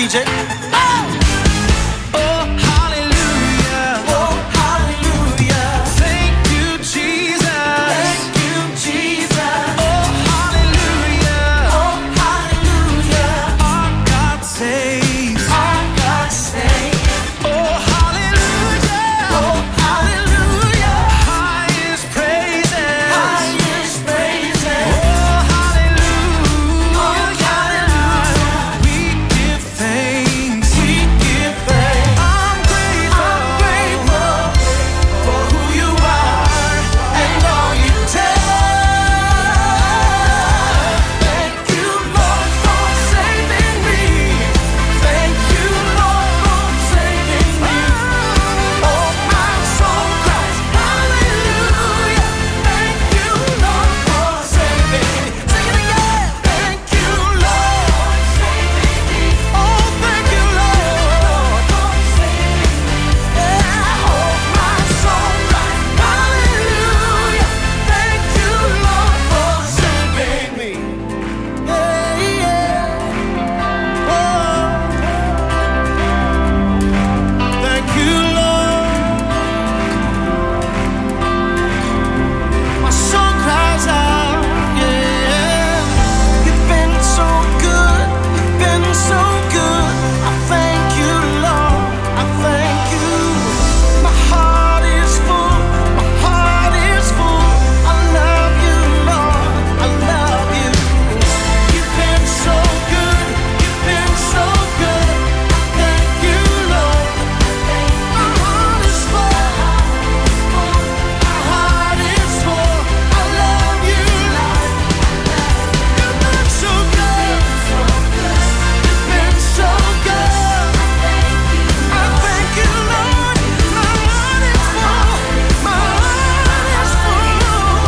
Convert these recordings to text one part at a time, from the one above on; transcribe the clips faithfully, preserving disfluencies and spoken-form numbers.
D J. Oh! Oh, hallelujah. Oh, hallelujah. Thank you, Jesus. Thank you, Jesus. Oh, hallelujah. Oh, hallelujah. Our God saves. Our God saves. Oh, hallelujah. Oh, hallelujah. Highest praises. Highest praises. Oh, hallelujah. Oh, hallelujah. We give thanks. We give thanks. I'm grateful. I'm grateful for who you are and all you done. Thank you, Lord, for saving me. Thank you, Lord, for saving me. Oh, my soul cries hallelujah. Thank you, Lord, for saving me. Sing it again. Thank you, Lord, for saving me. Oh, thank you, Lord, for saving me. Yeah. Oh, my soul cries hallelujah. Thank you, Lord, for saving me. Yeah, yeah. Oh, thank you, Lord. My soul cries out, yeah. You've been so good, you've been so good. I thank you, Lord, I thank you. My heart is full, my heart is full. I love you, Lord, I love you. You've been so good, you've been so good. I thank you, Lord. My heart is full, my heart is full. I love you, Lord. You've been so good, you've been so good. I thank you, Lord. My heart is full, my heart is full.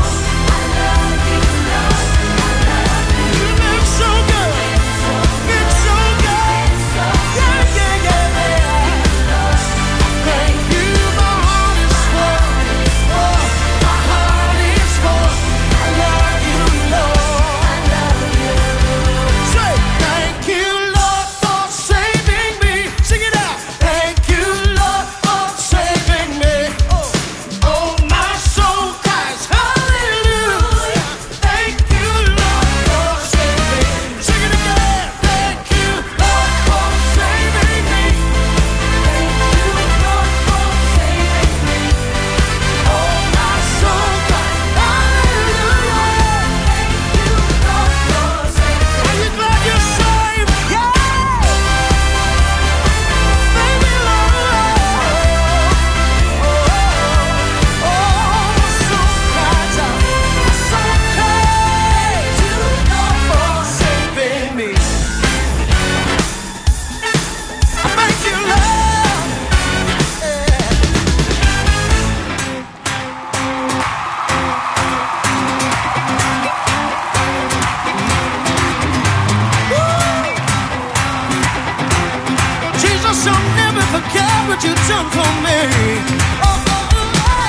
You've been so good, been so good. Yeah, yeah, yeah, yeah. Thank you, my heart is full. Oh, my heart is full. I love you, Lord. Say, thank you, Lord, for saving me. Sing it out. Thank you, Lord, for saving me. Oh, oh, my soul cries hallelujah. Thank you, Lord, for saving me. Sing it again. Thank you, Lord, for saving me. Thank you, Lord, for saving me. Oh, my soul cries hallelujah. Thank you, Lord, for saving me. Are you glad you're saved? Yeah. Thank you, Lord. Oh, oh, my soul cries out. My soul cries. You, Lord, for saving me. I thank you, Lord. Yeah. Jesus, I'll never forget what you've done for me. Oh, oh, oh,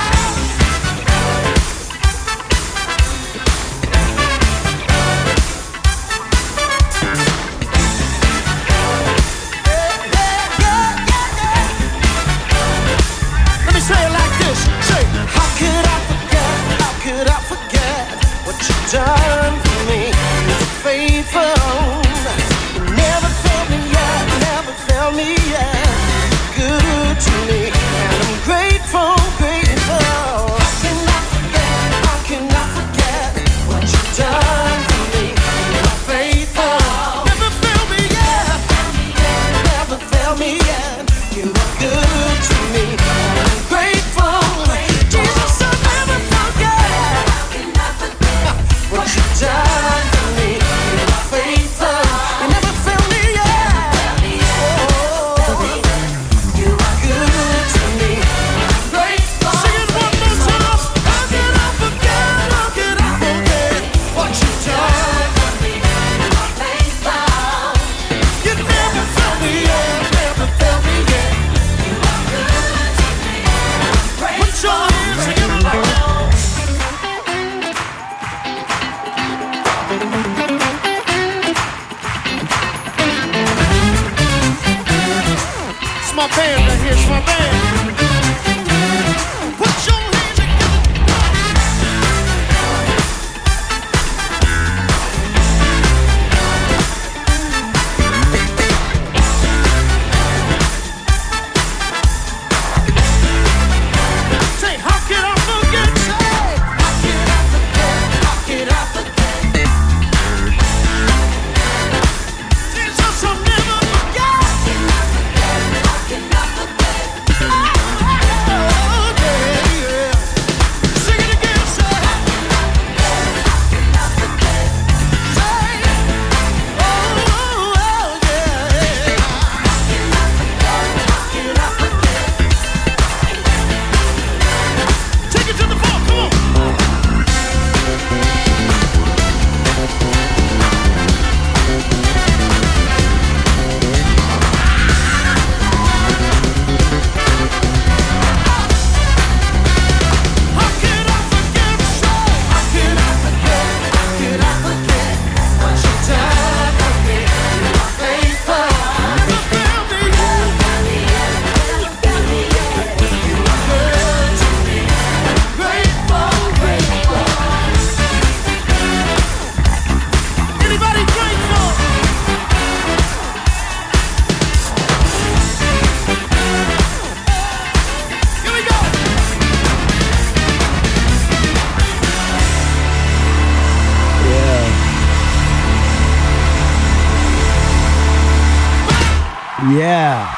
yeah, yeah, yeah, yeah. Let me say it like this. Say, how could I forget? How could I forget what you've done for me? You're faithful. You never failed me yet. Never failed me yet. Good to me, and I'm grateful, grateful. How can I forget? How can I forget what you've done for me? You're faithful. Never failed me yet. Never failed me yet. You are good to me, and I'm grateful. Jesus, I'll never forget what you've done for me. You are faithful. You never failed me yet. Oh, you are good to me. I'm grateful. Sing it one more time. How can I forget? How can I forget what you've done for me? You are faithful. You never failed me yet. Never failed me yet. You are good to me. I'm grateful. Put your hands together like that. my band right here. It's my band. Put your hands together. Say, how can I forget? Say, how can I forget? How can I forget? Jesus, I'll never forget. How can I forget? How can I forget? Oh, yeah, yeah. Sing it again, say, how can I forget? How can I forget? Say, oh, oh, yeah. How can I forget? How can I forget? Take it to the floor, come on. How can I forget? Say, how can I forget? How can I forget what you done for me? You are faithful. You failed me yet. You failed me yet. You are good to me. Grateful, grateful. Anybody grateful? Here we go. Yeah.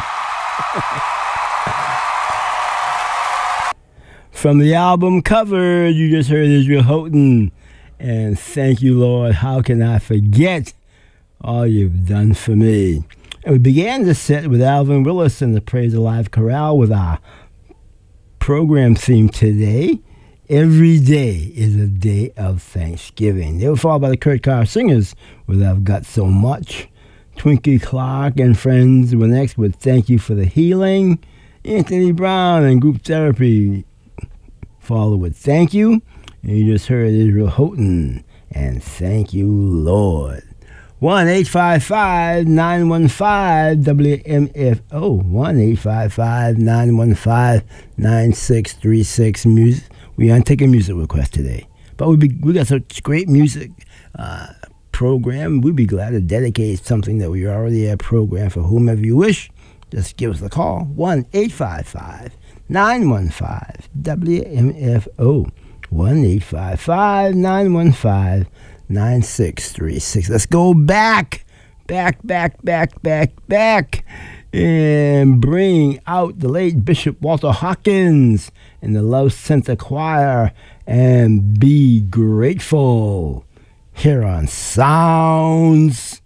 From the album cover, you just heard Israel Houghton. And thank you, Lord. How can I forget all you've done for me? And we began the set with Alvin Willis and the Praise Alive Chorale with our program theme today. Every day is a day of Thanksgiving. They were followed by the Kurt Carr Singers with I've Got So Much. Twinkie Clark and friends were next with Thank You for the Healing. Anthony Brown and Group Therapy followed with Thank You. And you just heard Israel Houghton and Thank You, Lord. one eight five five nine one five W M F O. one eight five five nine one five nine six three six. Music. We aren't taking music requests today. But we be, we got such great music uh, program. We'd be glad to dedicate something that we already have programmed for whomever you wish. Just give us a call. one eight five five nine one five W M F O. one eight five five nine one five nine six three six. Let's go back, back, back, back, back, back, and bring out the late Bishop Walter Hawkins and the Love Center Choir and Be Grateful here on Sounds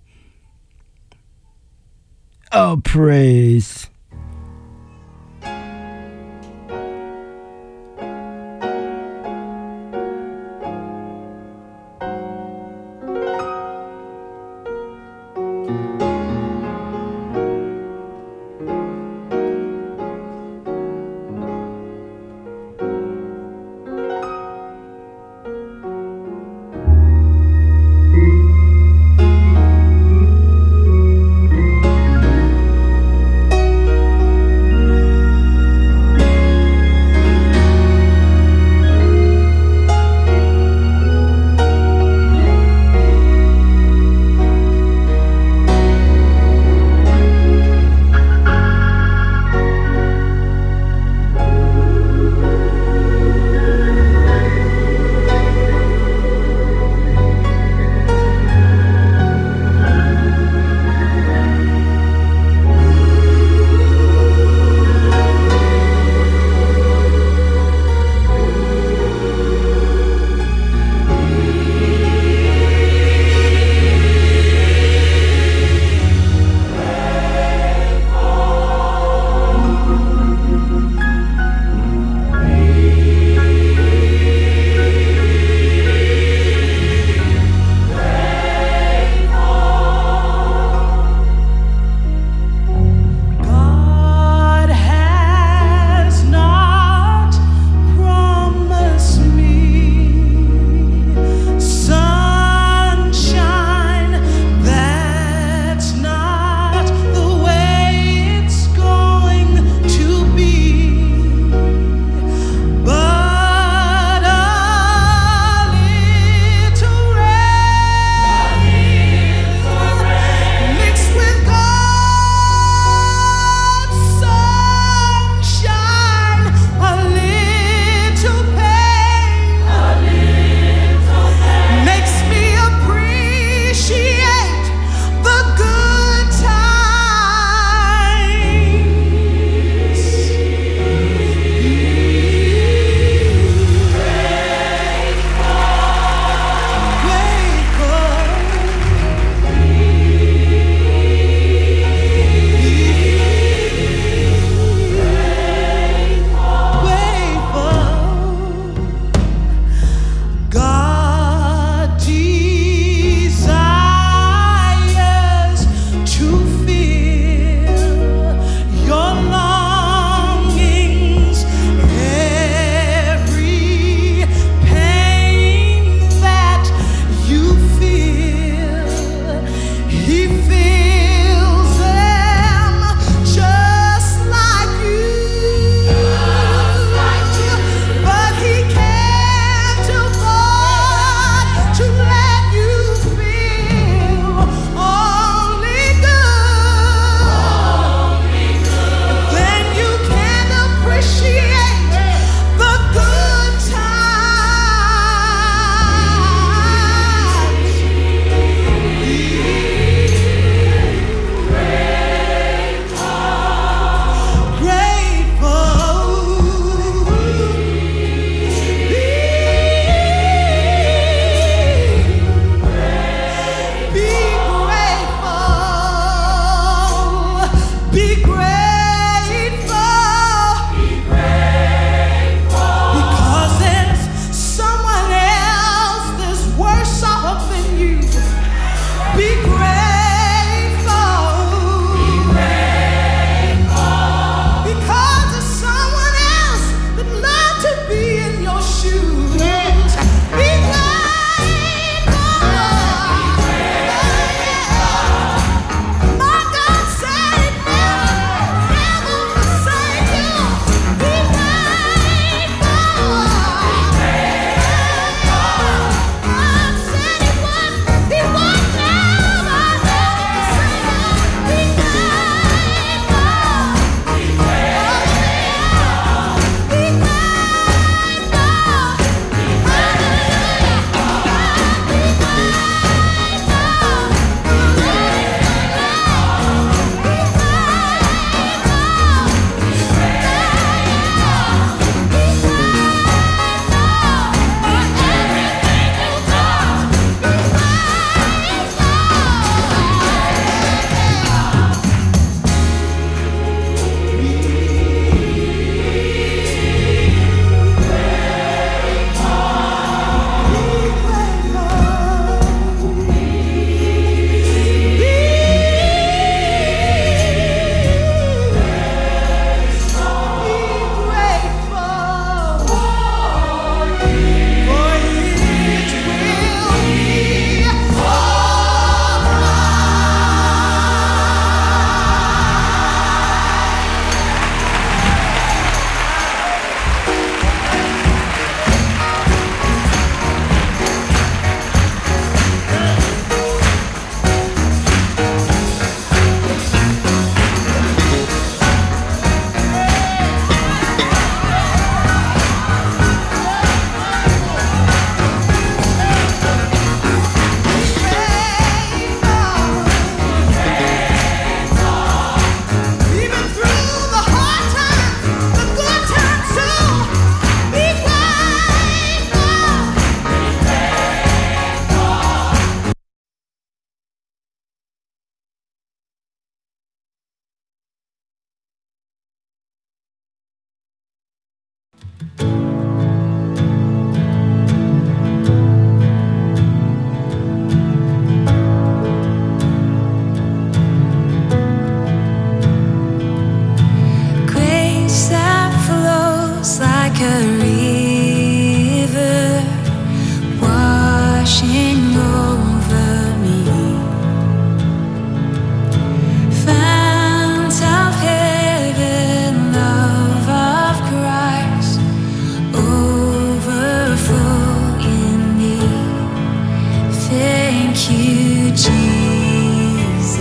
of Praise. Thank you, Jesus.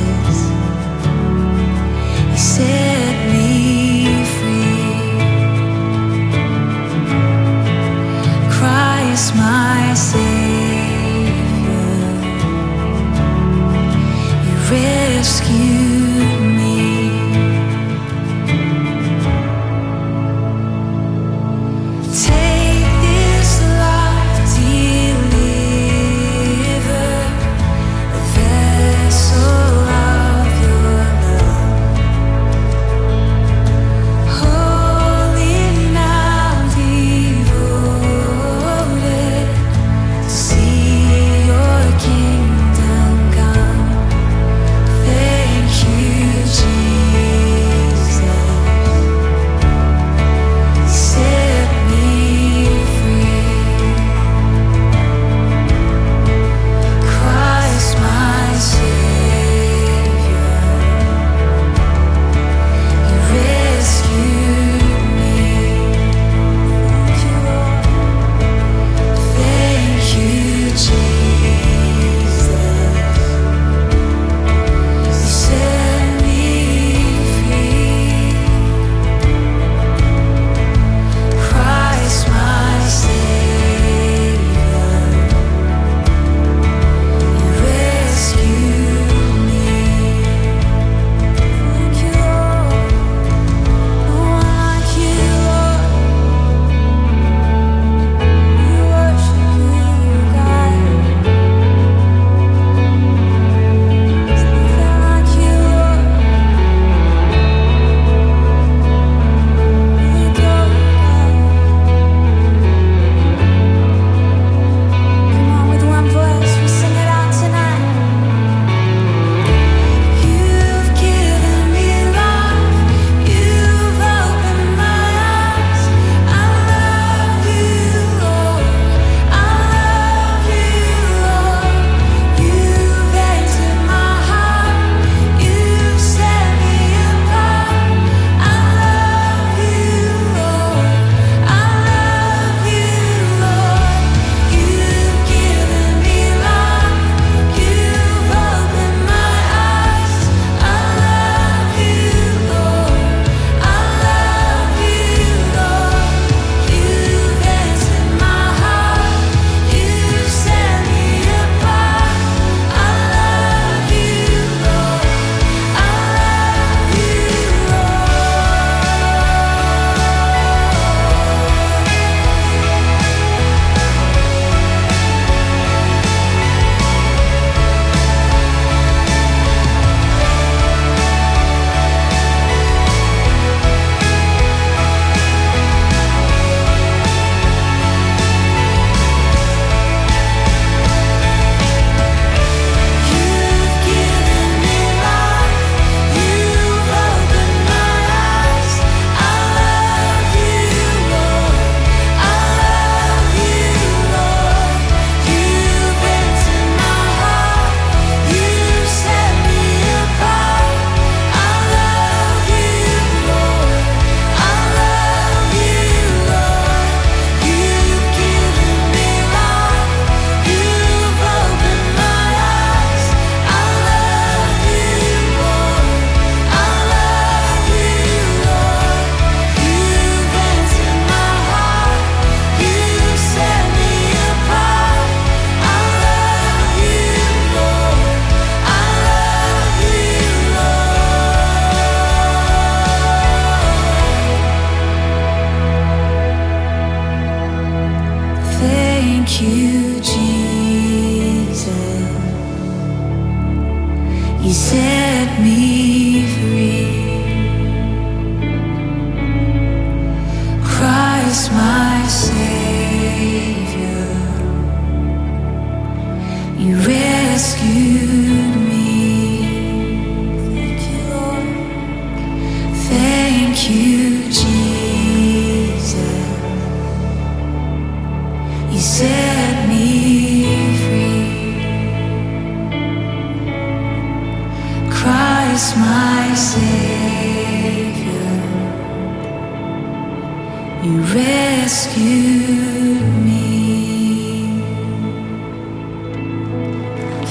You set me free. Christ, my Savior, you rescued me. Take this life, deliver a vessel of your love. Holy now devoted to see your kingdom come. Thank you, Jesus. Set me free. Christ, my Savior, you rescued me. Thank you, Lord. Thank you, Jesus. You set me free. Christ, my Savior, you rescued me. Thank you, Lord. No one like you, Lord. We worship you, God. There's nothing like you, Lord. We adore you, God. Come on, with one voice, we sing it out tonight. You've given me life, you've opened my eyes. I love you, Lord. I love you, Lord. You've entered my heart, you've set me apart. I love you, Lord. I love you, Lord. You've given me life, you've opened my eyes. I love you, Lord. I love you, Lord. You've entered my heart, you've set me apart. I love you, Lord. I love you, You've given me life, you've opened my eyes. I love you, Lord. I love you, Lord. You've entered my heart, you've set me apart. I love you, Lord. I love you, Lord. You've given me life, you've opened my eyes. I love you, Lord. I love you, Lord. You've entered my heart, you've set me apart. I love you, Lord. I love you, Lord. Thank you, Jesus. You set me free. Christ, my Savior, you rescued me. Thank you, Lord. Thank you, Jesus. You set me free. Christ, my Savior, you rescued me.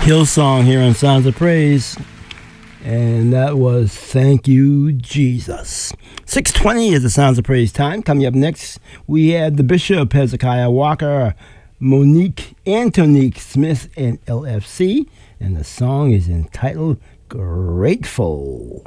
Hillsong here on Sounds of Praise. And that was Thank You, Jesus. six twenty is the Sounds of Praise time. Coming up next, we have the Bishop, Hezekiah Walker, Monique Antonique Smith, and L F C. And the song is entitled Grateful.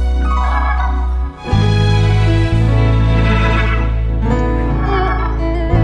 Thank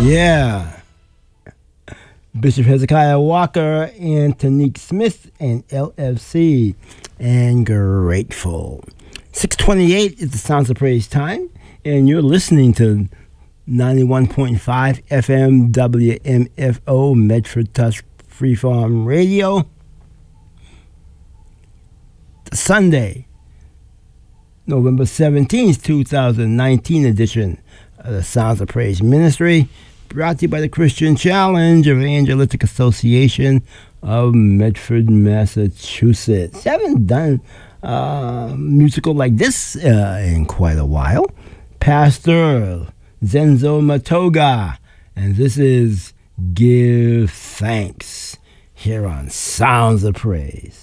Yeah. Bishop Hezekiah Walker and Tanique Smith and L F C and Grateful. six twenty-eight is the Sounds of Praise time, and you're listening to ninety-one point five F M W M F O Medford Touch Freeform Radio. Sunday, November seventeenth, twenty nineteen edition of the Sounds of Praise Ministry, brought to you by the Christian Challenge Evangelistic Association of Medford, Massachusetts. Haven't done uh, musical like this uh, in quite a while. Pastor Zenzo Matoga, and this is Give Thanks here on Sounds of Praise.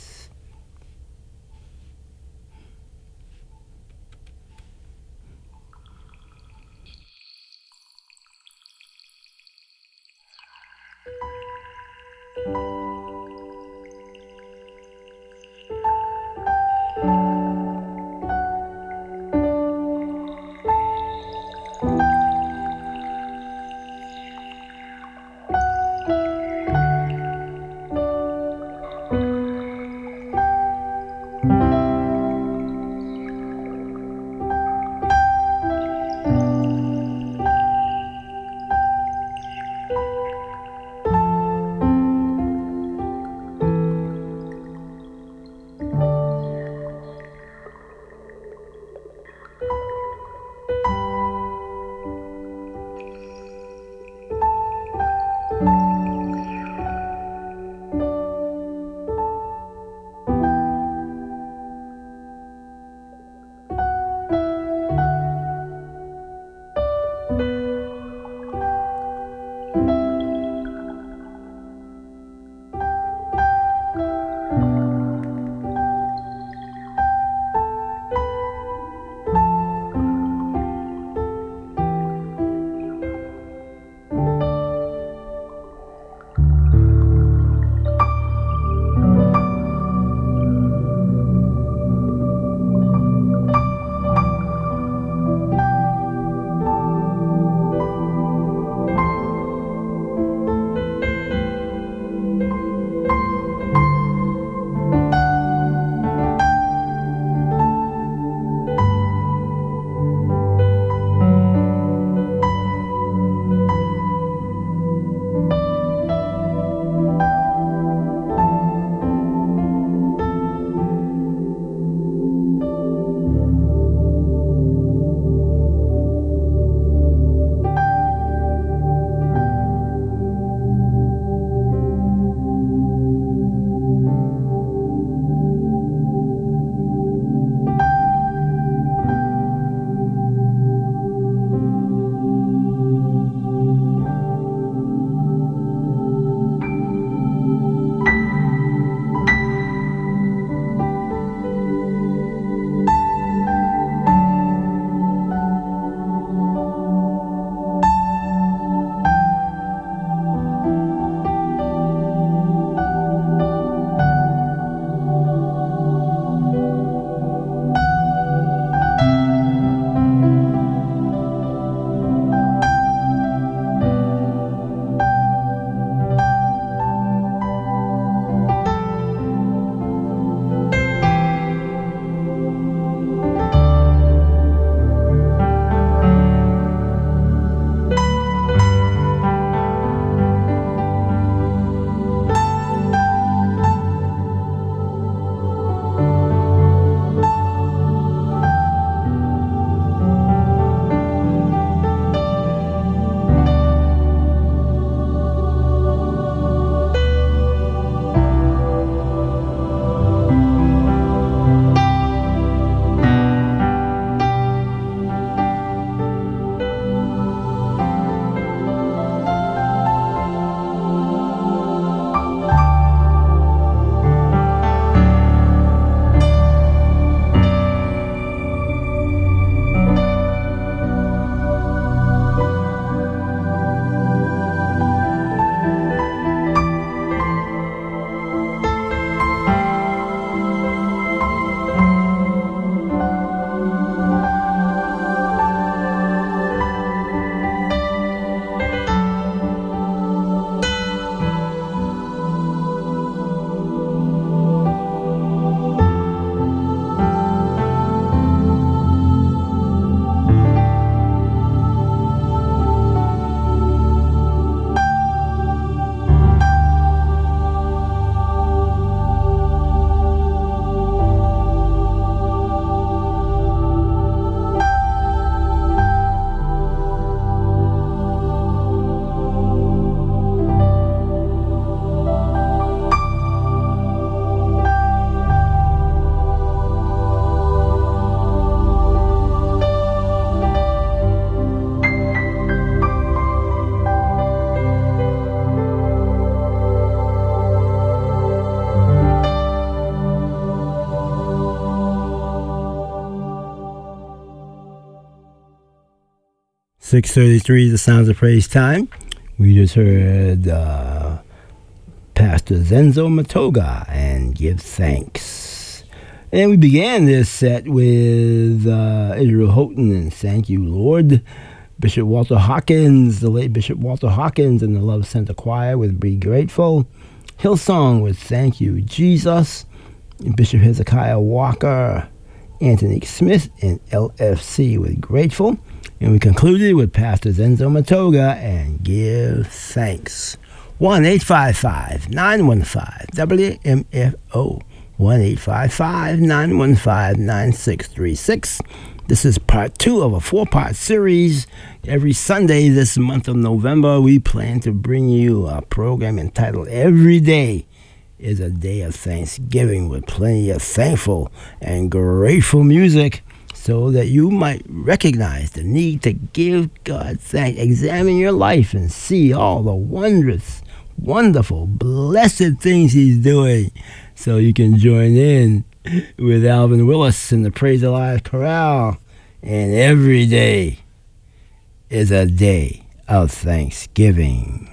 six thirty-three, the Sounds of Praise time. We just heard uh, Pastor Zenzo Matoga and Give Thanks. And we began this set with uh, Israel Houghton and Thank You, Lord. Bishop Walter Hawkins, the late Bishop Walter Hawkins and the Love Center Choir with Be Grateful. Hillsong with Thank You, Jesus. And Bishop Hezekiah Walker, Anthony Smith, and L F C with Grateful. And we concluded with Pastor Zenzo Matoga and Give Thanks. one eight five five, nine one five, W M F O. one eight five five, nine one five, nine six three six. This is part two of a four-part series. Every Sunday this month of November, we plan to bring you a program entitled Every Day is a Day of Thanksgiving with plenty of thankful and grateful music, so that you might recognize the need to give God thanks. Examine your life and see all the wondrous, wonderful, blessed things He's doing, so you can join in with Alvin Willis and the Praise Alive Chorale. And every day is a day of Thanksgiving.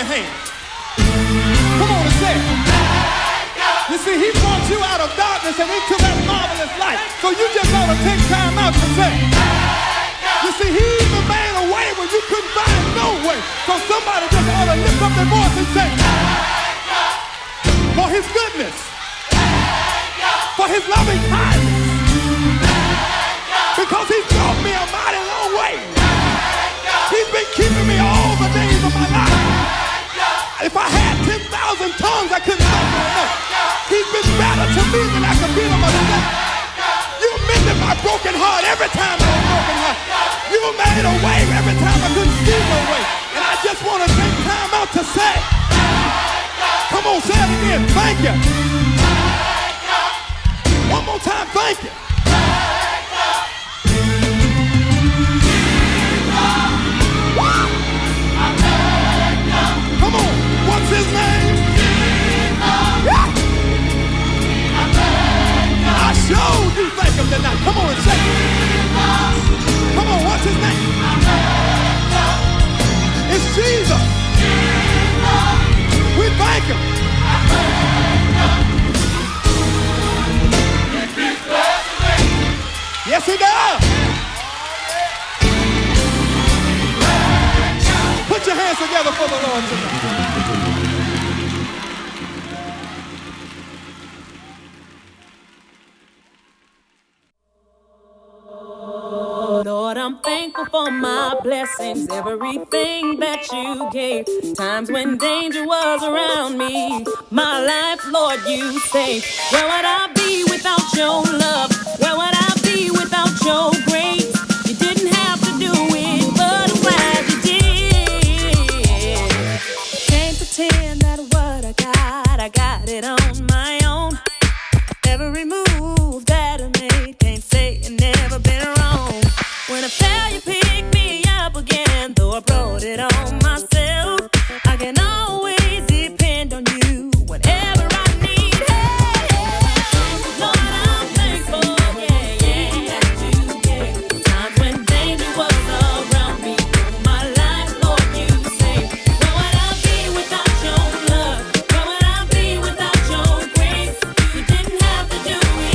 hand. Come on and say it. You see, he brought you out of darkness and into that marvelous light. So you just ought to take time out to say, you see, he even made a way when you couldn't find no way. So somebody just ought to lift up their voice and say, for his goodness, for his loving kindness, because he's brought me a mighty long way. He's been keeping me all the days of my life. If I had ten thousand tongues, I couldn't thank him enough. He's been better to me than I could be to myself. You mended my broken heart every time I was broken heart. You made a way every time I couldn't see no way. And I just want to take time out to say, come on, say it again, thank you. One more time, thank you. Come on, what's his name? Yeah. I showed you thank him tonight. Come on and say it. Come on, what's his name? It's Jesus. We thank him. Yes, he does. Put your hands together for the Lord tonight. Lord, I'm thankful for my blessings, everything that you gave. Times when danger was around me, my life, Lord, you saved. Where would I be without your love? Where would I be without your grace? You didn't have to do it, but I'm glad you did. Can't pretend that what I got, I got it on my own. Every move that I made, can't say it never been wrong. When I fell, you picked me up again. Though I brought it on myself, I can always depend on you whenever I need help. Lord, I'm thankful, yeah, yeah, that you gave. Times when danger was around me, my life, Lord, you saved. Where would I be without your love? Where would I be without your grace? You didn't have to do it.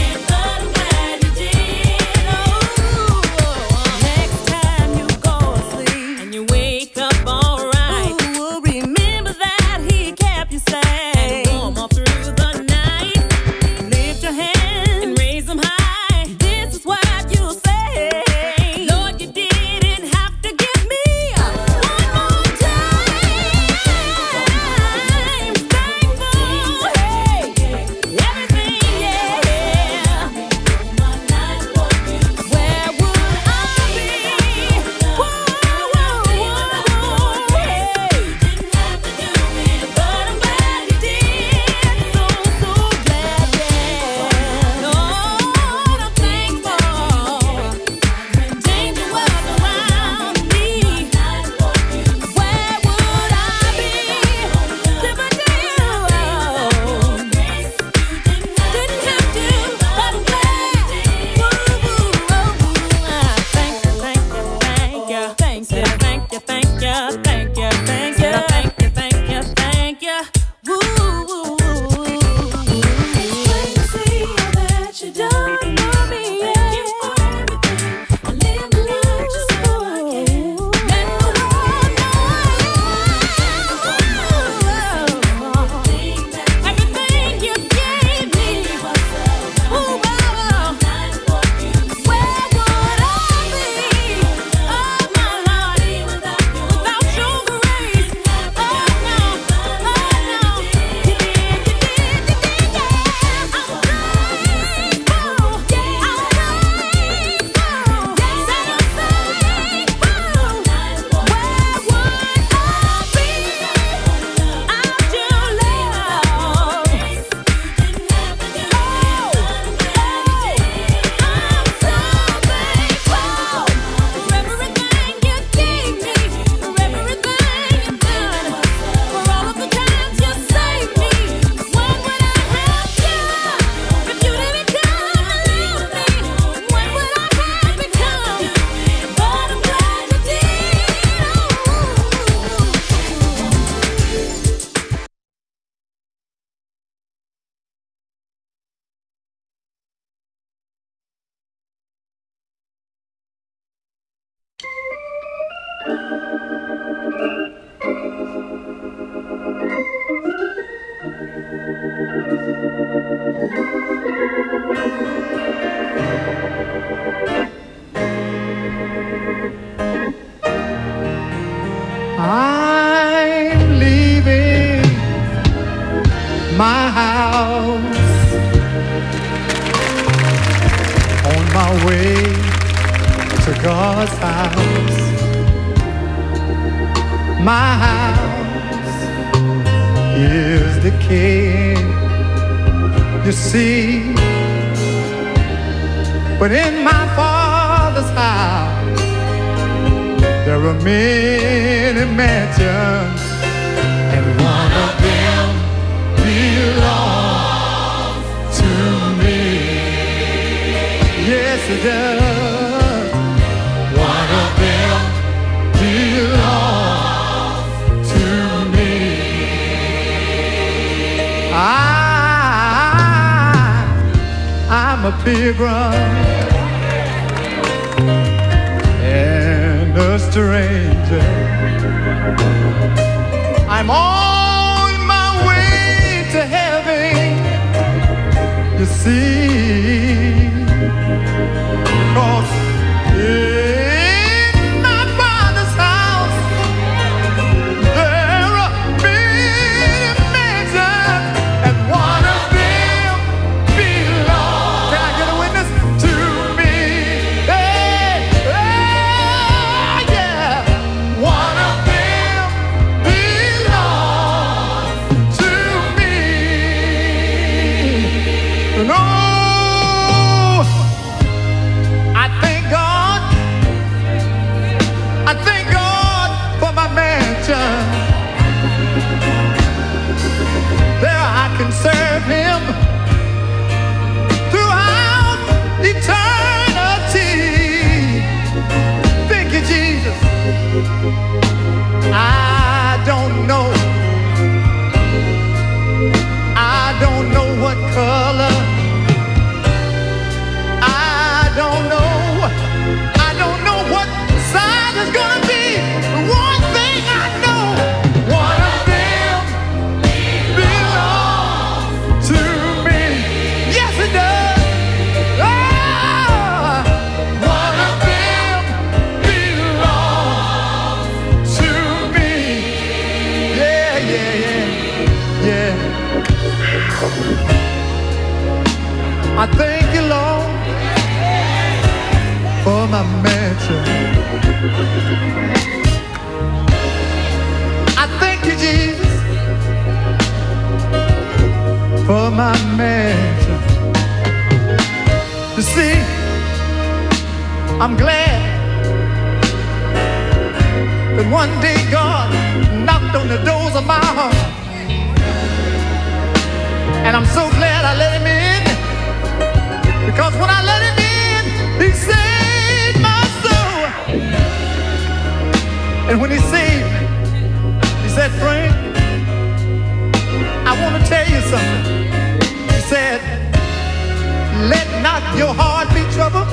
I'm leaving my house on my way to God's house. My house is the king, you see, but in my Father's house there are many mansions, and one of them belongs to me. Yes, it does. One of them belongs to me. I, I'm a pilgrim and a stranger. I'm on my way to heaven, you see, 'cause in my Father's house there are many mansions, and one of them belongs, can I get a witness, to me? Hey, hey, yeah, one of them belongs to me. And oh, I thank God, I thank God for my mansion. There I can serve Him throughout eternity. Thank you, Jesus. I don't know, I don't know what color, I don't know, I don't know what size it's gonna be. One thing I know, one of them belongs to me. Yes, it does. Ah, one of them belongs to me. Yeah, yeah, yeah, yeah. I thank you, Lord, for my mansion. I thank you, Jesus, for my mansion. You see, I'm glad that one day God knocked on the doors of my heart, and I'm so glad I let Him in, because when I let Him in, He saved my soul. And when He saved me, He said, Frank, I want to tell you something. He said, let not your heart be troubled,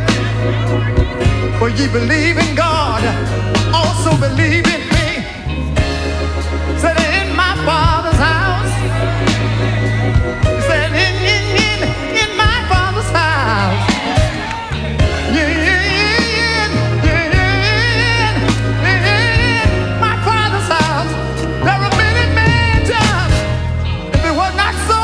for ye believe in God, also believe in me. Said, in my Father's house, He said, in, in, in, in my Father's house, yeah, yeah, yeah, yeah, yeah, in my Father's house, there are many mansions. If it was not so,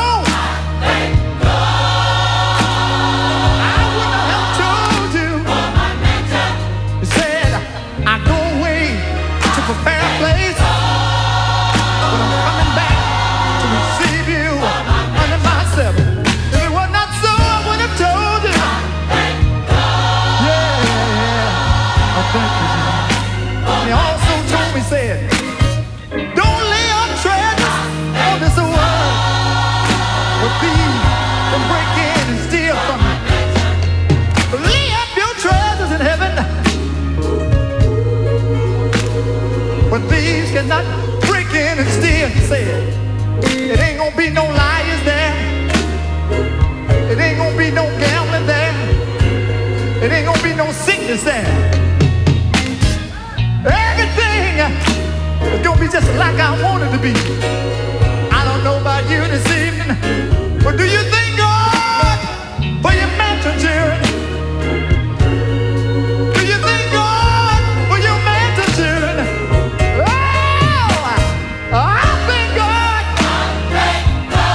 I wouldn't have told you. He said, I go away to prepare a place, but I'm coming back to receive you under myself. If it was not so, I would have told you. Yeah, yeah, I thank you, Jesus. And He also told me, said, don't lay up treasures on this world, where thieves can break in and steal from you. But lay up your treasures in heaven, where thieves cannot break in and steal. He said, it ain't gonna be no liars there, it ain't gonna be no gambling there, it ain't gonna be no sickness there. Hey! be just like I want it to be. I don't know about you this evening, but do you thank God for your mansion children? Do you thank God for your mansion children? Oh, I thank God. I thank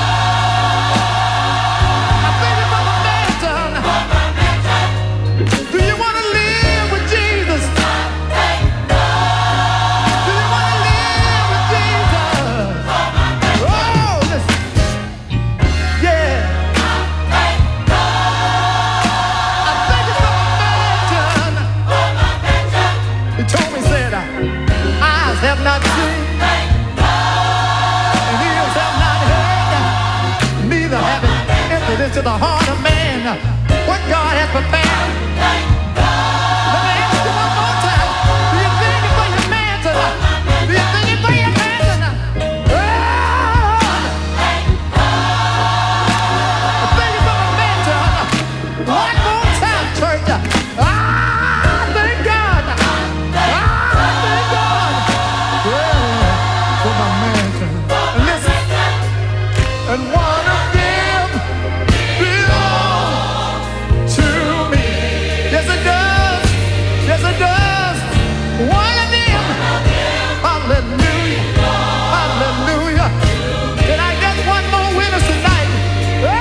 God. I thank you for my mansion. For my mansion. Do you want to live with Jesus? I thank God. Do you want to live with Jesus? For my mansion. Oh, listen. Yeah. I thank God. I thank you for my mansion. For my mansion. He told me, said, eyes have not seen, and ears have not heard, neither have it entered into the heart of man what God has prepared. Let me ask you one more time. Do you thank Him for your mansion? Do you thank Him for your mansion? Oh, I thank you for my mansion. One more time, church. Ah, thank God. Ah, thank God. Yeah, for my mansion. And listen, and one of them belongs to me. Yes, it does. Yes, it does. One of them. Hallelujah. Hallelujah. Can I get one more witness tonight? Oh,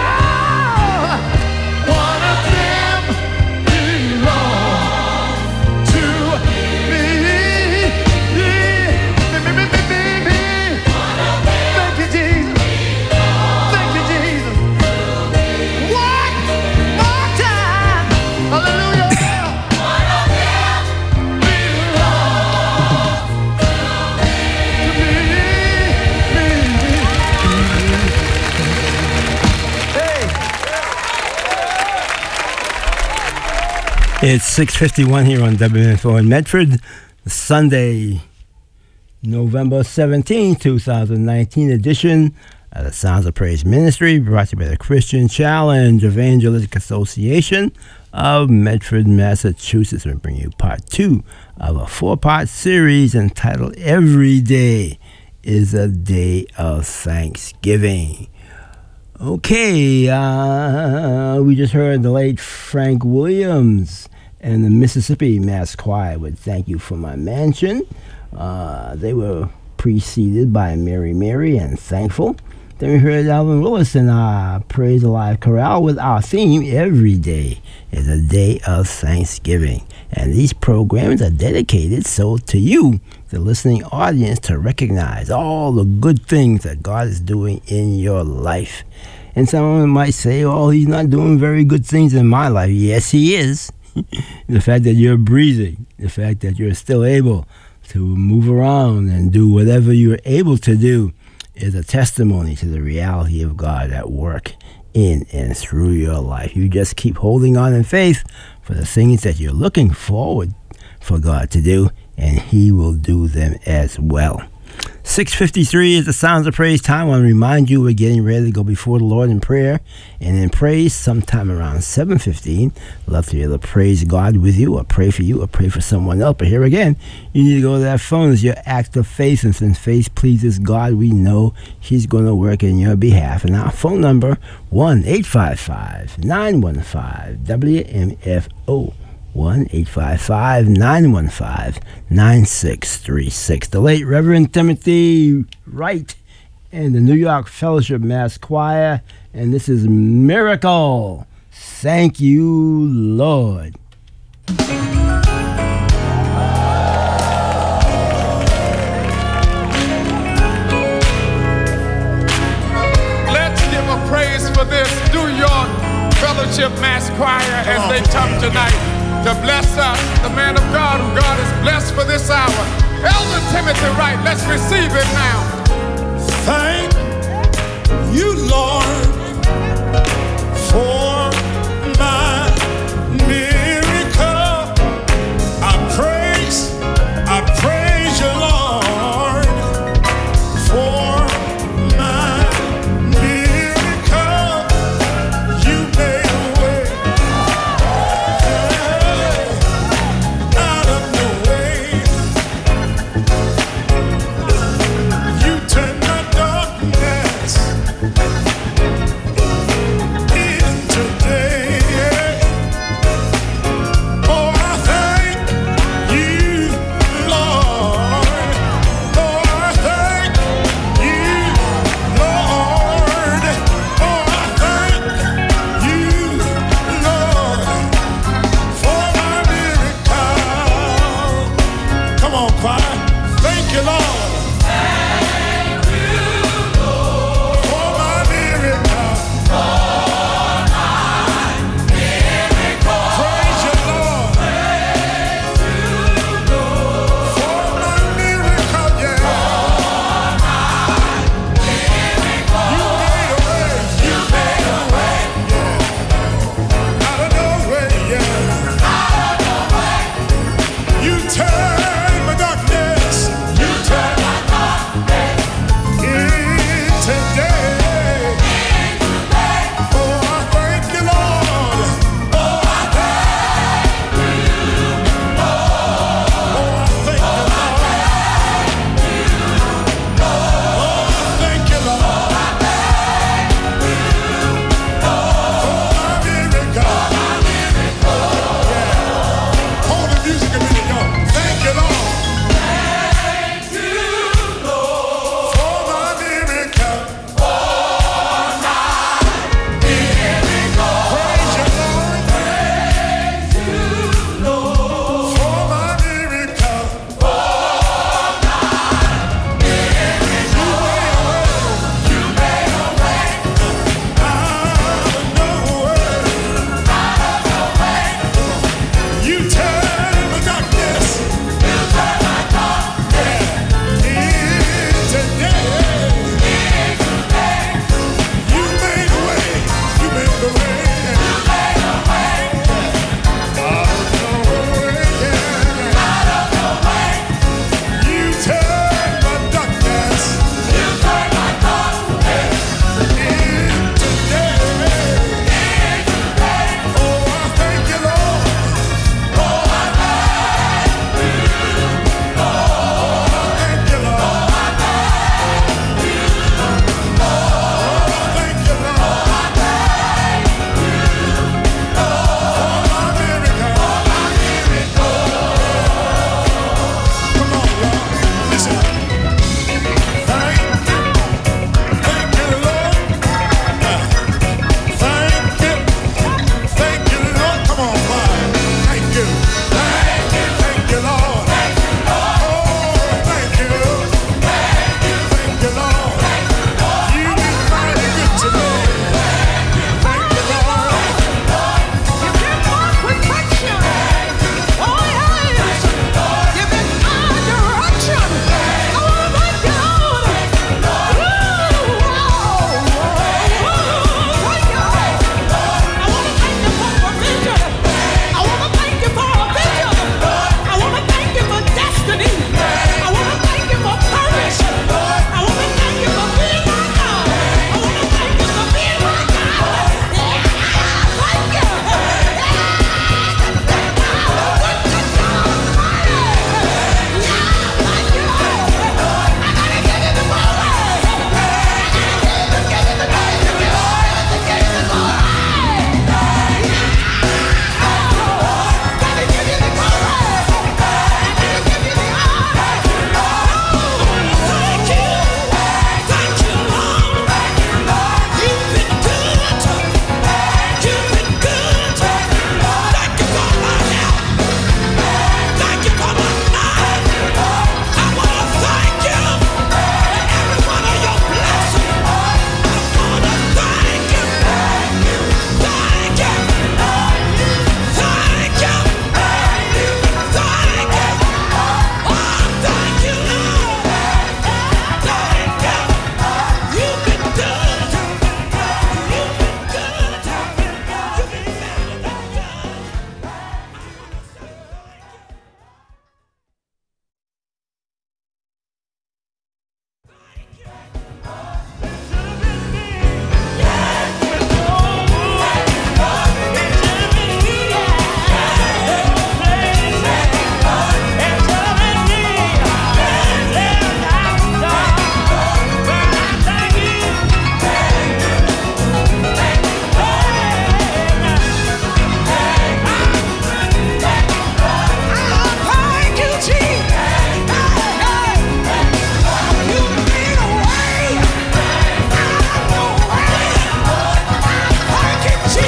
one of them belongs to me. Yeah. Me, me, me, me, me, me. Thank you, Jesus. Thank you, Jesus. One more time. Hallelujah. One of them belongs to me. Me, me. Hey. It's six fifty-one here on W N F O in Medford, Sunday, November seventeenth, twenty nineteen edition of the Sounds of Praise Ministry, brought to you by the Christian Challenge Evangelistic Association of Medford, Massachusetts. We bring you part two of a four-part series entitled Every Day is a Day of Thanksgiving. Okay, uh, we just heard the late Frank Williams and the Mississippi Mass Choir with Thank You for My Mansion. Uh, they were preceded by Mary Mary and Thankful. Then we heard Alvin Willis and uh, Praise Alive Chorale with our theme, Every Day is a Day of Thanksgiving. And these programs are dedicated so to you, the listening audience, to recognize all the good things that God is doing in your life. And someone might say, oh, He's not doing very good things in my life. Yes, He is. The fact that you're breathing, the fact that you're still able to move around and do whatever you're able to do is a testimony to the reality of God at work in and through your life. You just keep holding on in faith for the things that you're looking forward for God to do, and He will do them as well. six fifty-three is the Sounds of Praise time. I want to remind you we're getting ready to go before the Lord in prayer and in praise sometime around seven fifteen. Love to be able to praise God with you or pray for you or pray for someone else. But here again, you need to go to that phone as your act of faith. And since faith pleases God, we know He's going to work in your behalf. And our phone number, one eight five five, nine one five, W M F O. one eight five five, nine one five, nine six three six. The late Reverend Timothy Wright and the New York Fellowship Mass Choir, and this is Miracle. Thank you, Lord. Let's give a praise for this New York Fellowship Mass Choir as they come tonight to bless us, the man of God who God has blessed for this hour. Elder Timothy Wright, let's receive it now. Thank you, Lord.